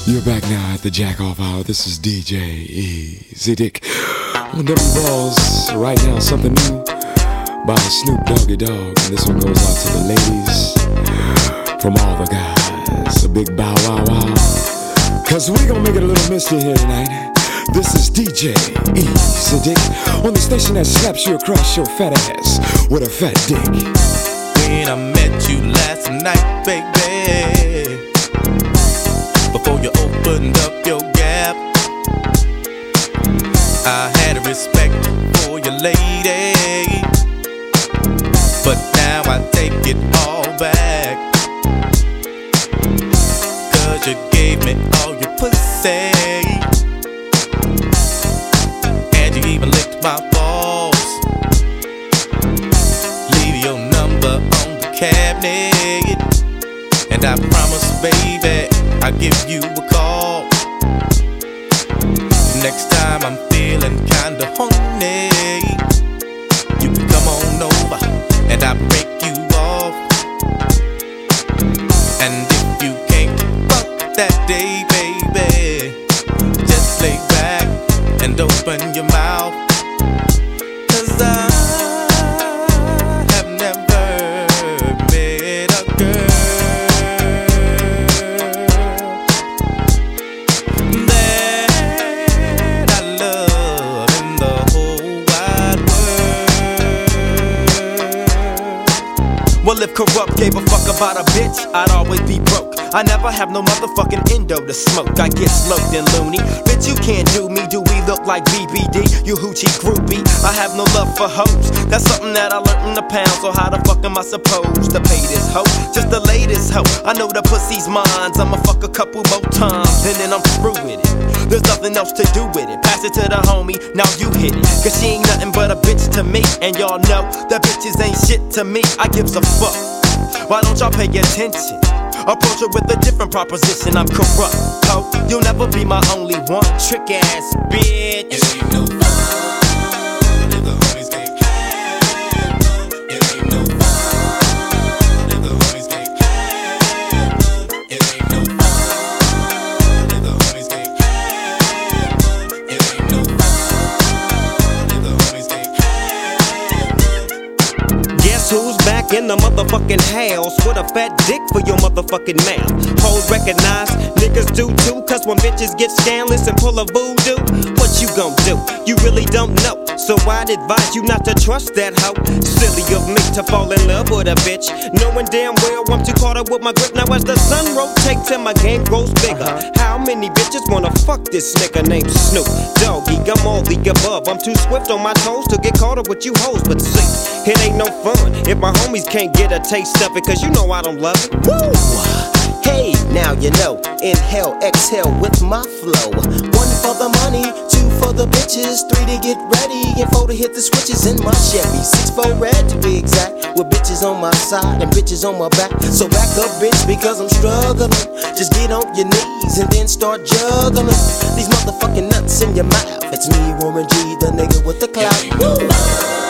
You're back now at the Jack Off Hour. This is DJ Easy Dick on them balls. Right now, something new by Snoop Doggy Dogg. And this one goes out to the ladies from all the guys. A big bow wow wow. Cause we gonna make it a little misty here tonight. This is DJ Easy Dick on the station that slaps you across your fat ass with a fat dick. When I met you last night, baby, before you opened up your gap, I had a respect for your lady, but now I take it all back. Cause you gave me all your pussy, and you even licked my balls. Leave your number on the cabinet, and I promise, baby, I'll give you a call. Next time I'm feeling kinda horny, you can come on over and I'll break you off. And if you can't fuck that day, baby, just lay back and open your mouth. Cause I have never met a girl well, if corrupt gave a fuck about a bitch, I'd always be broke. I never have no motherfucking endo to smoke. I get sloped and loony. Bitch, you can't do me. Do we look like BBD? You hoochie groupie. I have no love for hoes. That's something that I learned in the pound. So how the fuck am I supposed to pay this hoe? Just the latest hoe. I know the pussy's mine. I'ma fuck a couple more times and then I'm through with it. There's nothing else to do with it. Pass it to the homie, now you hit it. Cause she ain't nothing but a bitch to me. And y'all know that bitches ain't shit to me. I gives a fuck. Why don't y'all pay attention? Approach her with a different proposition. I'm corrupt, ho. You'll never be my only one. Trick ass bitch. It ain't no fun if the homies can't have none. It ain't no fun if the homies can't have none. It ain't no fun if the homies can't have none. It ain't no fun if the homies can't have none. Guess who's back in the motherfucking house with a fat dick for your motherfucking mouth? Hoes recognize, niggas do too. Cause when bitches get scandalous and pull a voodoo, what you gon' do? You really don't know. So I'd advise you not to trust that hoe. Silly of me to fall in love with a bitch, knowing damn well I'm too caught up with my grip. Now as the sun rotates and my game grows bigger, how many bitches wanna fuck this nigga named Snoop Doggy? I'm all the above. I'm too swift on my toes to get caught up with you hoes. But see, it ain't no fun if my homies can't get a taste of it. Cause you know I don't love it. Woo! Hey, now you know. Inhale, exhale with my flow. 1 for the money, 2 for the bitches, 3 to get ready, and 4 to hit the switches in my Chevy. 6 for red to be exact, with bitches on my side and bitches on my back. So back up, bitch, because I'm struggling. Just get on your knees and then start juggling these motherfucking nuts in your mouth. It's me, Warren G, the nigga with the clout. Woo!